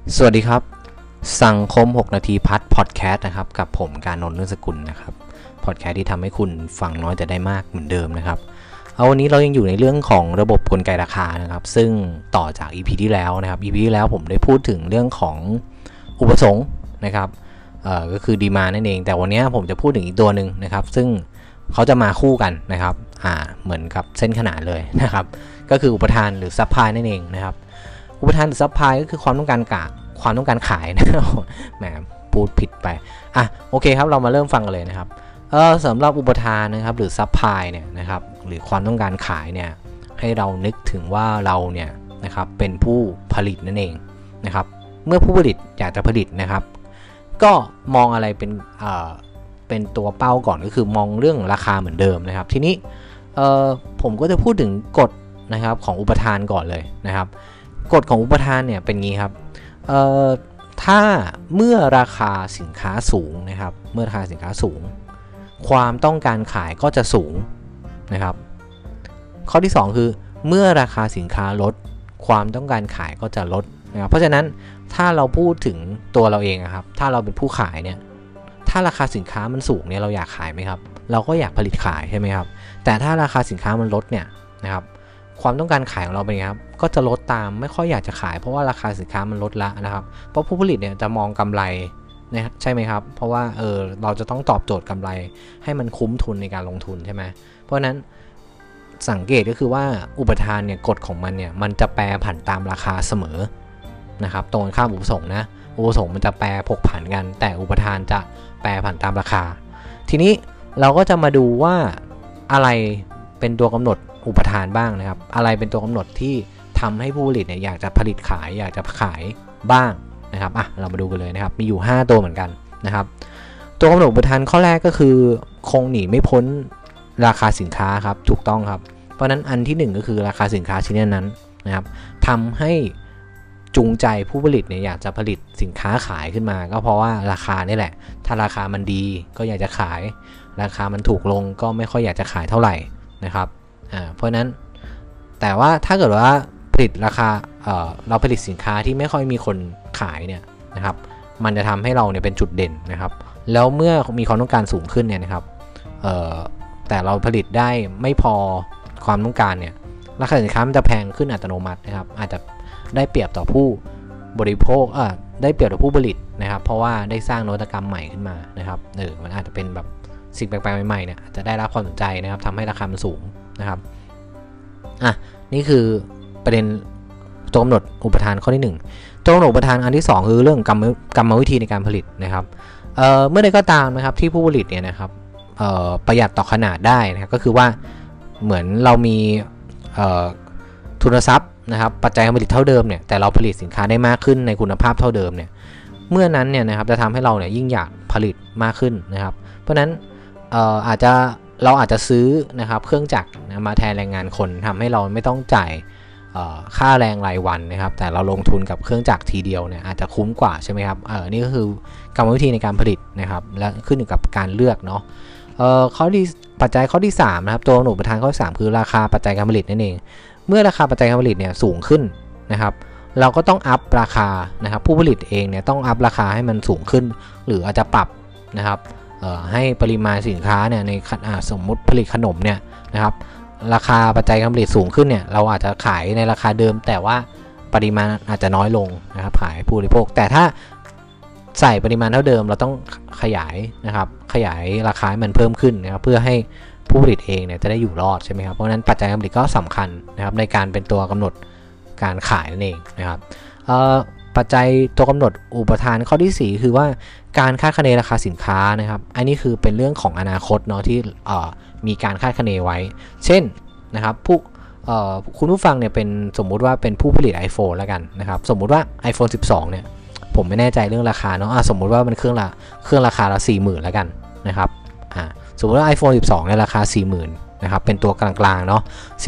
สวัสดีครับสังคม6นาทีพัฒพอดแคสต์นะครับกับผมการนนท์ เรื่องสกุลนะครับพอดแคสต์ที่ทำให้คุณฟังน้อยแต่ได้มากเหมือนเดิมนะครับวันนี้เรายังอยู่ในเรื่องของระบบกลไกราคานะครับซึ่งต่อจาก EP ที่แล้วนะครับ EP ที่แล้วผมได้พูดถึงเรื่องของอุปสงค์นะครับก็คือดีมานด์นั่นเองแต่วันนี้ผมจะพูดถึงอีกตัวหนึ่งนะครับซึ่งเขาจะมาคู่กันนะครับเหมือนกับเส้นขนานเลยนะครับก็คืออุปทานหรือซัพพลายนั่นเองนะครับอุปทานหรือซัพพลายก็คือความต้องการขายนะแหมพูดผิดไปโอเคครับเรามาเริ่มฟังกันเลยนะครับสำหรับอุปทานนะครับหรือซัพพลายเนี่ยนะครับหรือความต้องการขายเนี่ยให้เรานึกถึงว่าเราเนี่ยนะครับเป็นผู้ผลิตนั่นเองนะครับเมื่อผู้ผลิตอยากจะผลิตนะครับก็มองอะไรเป็นตัวเป้าก่อนก็คือมองเรื่องราคาเหมือนเดิมนะครับทีนี้ผมก็จะพูดถึงกฎนะครับของอุปทานก่อนเลยนะครับกฎของอุปทานเนี่ยเป็นงี้ครับถ้าเมื่อราคาสินค้าสูงนะครับเมื่อราคาสินค้าสูงความต้องการขายก็จะสูงนะครับข้อที่2คือเมื่อราคาสินค้าลดความต้องการขายก็จะลดนะครับเพราะฉะนั้นถ้าเราพูดถึงตัวเราเองครับถ้าเราเป็นผู้ขายเนี่ยถ้าราคาสินค้ามันสูงเนี่ยเราอยากขายไหมครับเราก็อยากผลิตขายใช่ไหมครับแต่ถ้าราคาสินค้ามันลดเนี่ยนะครับความต้องการขายของเราเป็นไงครับก็จะลดตามไม่ค่อยอยากจะขายเพราะว่าราคาสินค้ามันลดละนะครับเพราะผู้ผลิตเนี่ยจะมองกำไรนะใช่ไหมครับเพราะว่าเราจะต้องตอบโจทย์กำไรให้มันคุ้มทุนในการลงทุนใช่ไหมเพราะนั้นสังเกตก็คือว่าอุปทานเนี่ยกฎของมันเนี่ยมันจะแปรผันตามราคาเสมอนะครับตรงข้ามอุปสงค์นะอุปสงค์มันจะแปรผกผันกันแต่อุปทานจะแปรผันตามราคาทีนี้เราก็จะมาดูว่าอะไรเป็นตัวกำหนดอุปทานบ้างนะครับอะไรเป็นตัวกำหนดที่ทำให้ผู้ผลิตเนี่ยอยากจะผลิตขายอยากจะขายบ้างนะครับเรามาดูกันเลยนะครับมีอยู่5ตัวเหมือนกันนะครับตัวกำหนดอุปทานข้อแรกก็คือคงหนีไม่พ้นราคาสินค้าครับถูกต้องครับเพราะนั้นอันที่1ก็คือราคาสินค้าชิ้นนั้นนะครับทำให้จูงใจผู้ผลิตเนี่ยอยากจะผลิตสินค้าขายขึ้นมาก็เพราะว่าราคานี่แหละถ้าราคามันดีก็อยากจะขายราคามันถูกลงก็ไม่ค่อยอยากจะขายเท่าไหร่นะครับเพราะนั้นแต่ว่าถ้าเกิดว่าผลิตราคาเราผลิตสินค้าที่ไม่ค่อยมีคนขายเนี่ยนะครับมันจะทำให้เราเนี่ยเป็นจุดเด่นนะครับแล้วเมื่อมีความต้องการสูงขึ้นเนี่ยนะครับแต่เราผลิตได้ไม่พอความต้องการเนี่ยราคาสินค้ามันจะแพงขึ้นอัตโนมัตินะครับอาจจะได้เปรียบต่อผู้บริโภคได้เปรียบต่อผู้ผลิตนะครับเพราะว่าได้สร้างนวัตกรรมใหม่ขึ้นมานะครับมันอาจจะเป็นแบบสิ่งแปลกๆใหม่ๆเนี่ยจะได้รับความสนใจนะครับทำให้ราคามันสูงนะครับนี่คือประเด็นตัวกำหนดอุปทานข้อที่1ตัวกำหนดอุปทานอันที่2คือเรื่องกรรมวิธีในการผลิตนะครับเมื่อใดก็ตามนะครับที่ผู้ผลิตเนี่ยนะครับประหยัดต่อขนาดได้นะครับก็คือว่าเหมือนเรามีทุนทรัพย์นะครับปัจจัยการผลิตเท่าเดิมเนี่ยแต่เราผลิตสินค้าได้มากขึ้นในคุณภาพเท่าเดิมเนี่ยเมื่อนั้นเนี่ยนะครับจะทำให้เราเนี่ยยิ่งอยากผลิตมากขึ้นนะครับเพราะนั้นเราอาจจะซื้อนะครับเครื่องจักรมาแทนแรงงานคนทำให้เราไม่ต้องจ่ายค่าแรงรายวันนะครับแต่เราลงทุนกับเครื่องจักรทีเดียวเนี่ยอาจจะคุ้มกว่าใช่ไหมครับนี่ก็คือกรรมวิธีในการผลิตนะครับและขึ้นอยู่กับการเลือกเนาะปัจจัยข้อที่3นะครับตัวกำหนดอุปทานข้อที่3คือราคาปัจจัยการผลิตนั่นเองเมื่อราคาปัจจัยการผลิตเนี่ยสูงขึ้นนะครับเราก็ต้องอัพราคานะครับผู้ผลิตเองเนี่ยต้องอัพราคาให้มันสูงขึ้นหรืออาจจะปรับนะครับให้ปริมาณสินค้าเนี่ยในสมมุติผลิตขนมเนี่ยนะครับราคาปัจจัยการผลิตสูงขึ้นเนี่ยเราอาจจะขายในราคาเดิมแต่ว่าปริมาณอาจจะน้อยลงนะครับขายผู้บริโภคแต่ถ้าใส่ปริมาณเท่าเดิมเราต้องขยายนะครับขยายราคาให้มันเพิ่มขึ้นนะครับเพื่อให้ผู้ผลิตเองเนี่ยจะได้อยู่รอดใช่ไหมครับเพราะฉะนั้นปัจจัยการผลิตก็สำคัญนะครับในการเป็นตัวกำหนดการขายนั่นเองนะครับปัจจัยตัวกำหนดอุปทานข้อที่4คือว่าการคาดคะเนราคาสินค้านะครับอันนี้คือเป็นเรื่องของอนาคตเนาะที่มีการคาดคะเนไว้เช่นนะครับคุณผู้ฟังเนี่ยเป็นสมมุติว่าเป็นผู้ผลิต iPhone แล้วกันนะครับสมมุติว่า iPhone 12เนี่ยผมไม่แน่ใจเรื่องราคาเนาะสมมุติว่ามันเครื่องราคาละ 40,000 แล้วกันนะครับสมมุติว่า iPhone 12เนี่ยราคา 40,000 นะครับเป็นตัวกลางๆเนาะ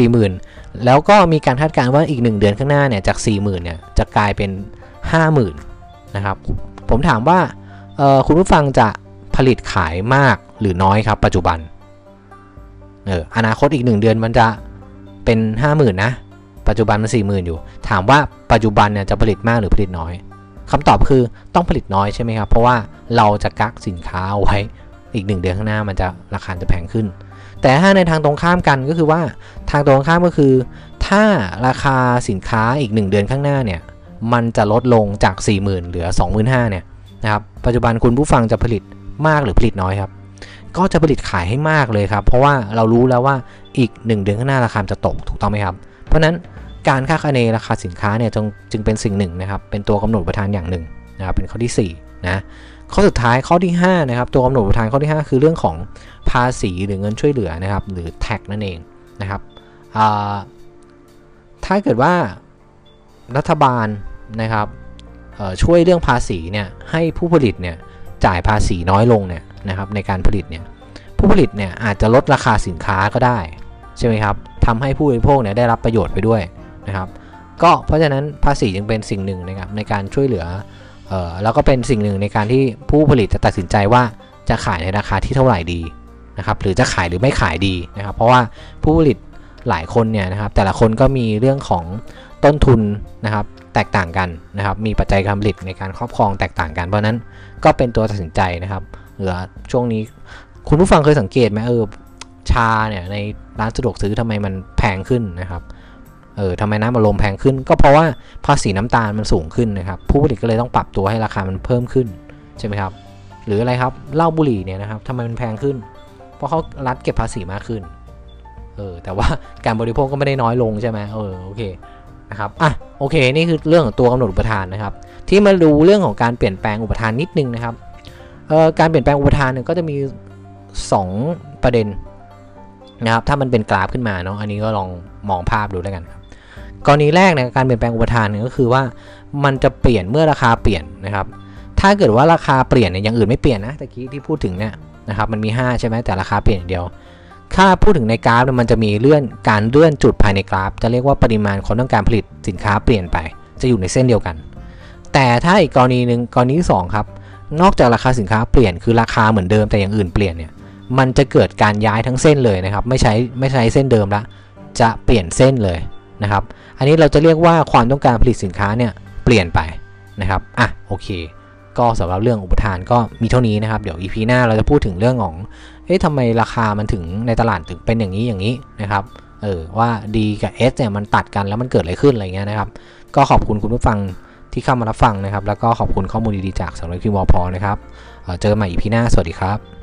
40,000 แล้วก็มีการคาดการณ์ว่าอีก1เดือนข้างหน้าเนี่ยจาก 40,000 เนี่ยจะกลายเป็น 50,000 นะครับผมถามว่าคุณผู้ฟังจะผลิตขายมากหรือน้อยครับปัจจุบันอนาคตอีก1เดือนมันจะเป็น 50,000 นะปัจจุบันมัน 40,000 อยู่ถามว่าปัจจุบันเนี่ยจะผลิตมากหรือผลิตน้อยคำตอบคือต้องผลิตน้อยใช่ไหมครับเพราะว่าเราจะกักสินค้าเอาไว้อีก1 เดือนข้างหน้ามันจะราคาจะแพงขึ้นแต่ถ้าในทางตรงข้ามกันก็คือว่าทางตรงข้ามก็คือถ้าราคาสินค้าอีก1 เดือนข้างหน้าเนี่ยมันจะลดลงจาก 40,000 เหลือ 25,000 เนี่ยนะครับปัจจุบันคุณผู้ฟังจะผลิตมากหรือผลิตน้อยครับก็จะผลิตขายให้มากเลยครับเพราะว่าเรารู้แล้วว่าอีก1 เดือนข้างหน้าราคาจะตกถูกต้องไหมครับเพราะนั้นการคาดคะเนราคาสินค้าเนี่ยจึงเป็นสิ่งหนึ่งนะครับเป็นตัวกำหนดอุปทานอย่างหนึ่งนะครับเป็นข้อที่4นะข้อสุดท้ายข้อที่5นะครับตัวกำหนดอุปทานข้อที่5คือเรื่องของภาษีหรือเงินช่วยเหลือนะครับหรือ tax นั่นเองนะครับถ้าเกิดว่ารัฐบาลนะครับช่วยเรื่องภาษีเนี่ยให้ผู้ผลิตเนี่ยจ่ายภาษีน้อยลงเนี่ยนะครับในการผลิตเนี่ยผู้ผลิตเนี่ยอาจจะลดราคาสินค้าก็ได้ใช่ไหมครับทำให้ผู้บริโภคเนี่ยได้รับประโยชน์ไปด้วยนะครับก็เพราะฉะนั้นภาษีจึงเป็นสิ่งหนึ่งนะครับในการช่วยเหลือแล้วก็เป็นสิ่งหนึ่งในการที่ผู้ผลิตจะตัดสินใจว่าจะขายในราคาที่เท่าไหร่ดีนะครับหรือจะขายหรือไม่ขายดีนะครับเพราะว่าผู้ผลิตหลายคนเนี่ยนะครับแต่ละคนก็มีเรื่องของต้นทุนนะครับแตกต่างกันนะครับมีปัจจัยการผลิตในการครอบครองแตกต่างกันเพราะนั้นก็เป็นตัวตัดสินใจนะครับเหลือช่วงนี้คุณผู้ฟังเคยสังเกตไหมชาเนี่ยในร้านสะดวกซื้อทำไมมันแพงขึ้นนะครับทำไมน้ำอัดลมแพงขึ้นก็เพราะว่าภาษีน้ำตาลมันสูงขึ้นนะครับผู้ผลิตก็เลยต้องปรับตัวให้ราคามันเพิ่มขึ้นใช่ไหมครับหรืออะไรครับเหล้าบุหรี่เนี่ยนะครับทำไมมันแพงขึ้นเพราะเขารัฐเก็บภาษีมากขึ้นแต่ว่าการบริโภคก็ไม่ได้น้อยลงใช่ไหมโอเคนะครับโอเคนี่คือเรื่องของตัวกำหนดอุปทานนะครับที่มาดูเรื่องของการเปลี่ยนแปลงอุปทานนิดนึงนะครับการเปลี่ยนแปลงอุปทานเนี่ยก็จะมี2ประเด็นนะครับถ้ามันเป็นกราฟขึ้นมาเนาะอันนี้ก็ลองมองภาพดูแล้วกันครับกรณีแรกเนี่ยการเปลี่ยนแปลงอุปทานเนี่ยก็คือว่ามันจะเปลี่ยนเมื่อราคาเปลี่ยนนะครับถ้าเกิดว่าราคาเปลี่ยนเนี่ยอย่างอื่นไม่เปลี่ยนนะตะกี้ที่พูดถึงเนี่ยนะครับมันมี5ใช่ไหมแต่ราคาเปลี่ยนอย่างเดียวถ้าพูดถึงในกราฟมันจะมีการเลื่อนจุดภายในกราฟจะเรียกว่าปริมาณความต้องการผลิตสินค้าเปลี่ยนไปจะอยู่ในเส้นเดียวกันแต่ถ้าอีกกรณีหนึ่งกรณีที่2ครับนอกจากราคาสินค้าเปลี่ยนคือราคาเหมือนเดิมแต่อย่างอื่นเปลี่ยนเนี่ยมันจะเกิดการย้ายทั้งเส้นเลยนะครับไม่ใช้เส้นเดิมละจะเปลี่ยนเส้นเลยนะครับอันนี้เราจะเรียกว่าความต้องการผลิตสินค้าเนี่ยเปลี่ยนไปนะครับโอเคก็สำหรับเรื่องอุปทานก็มีเท่านี้นะครับเดี๋ยว EP หน้าเราจะพูดถึงเรื่องของทำไมราคามันถึงในตลาดถึงเป็นอย่างนี้นะครับว่า D กับ S เนี่ยมันตัดกันแล้วมันเกิดอะไรขึ้นอะไรเงี้ยนะครับก็ขอบคุณคุณผู้ฟังที่เข้ามารับฟังนะครับแล้วก็ขอบคุณข้อมูลดีๆจากสำนักพิมพ์วพนะครับเจอกันใหม่ EP หน้าสวัสดีครับ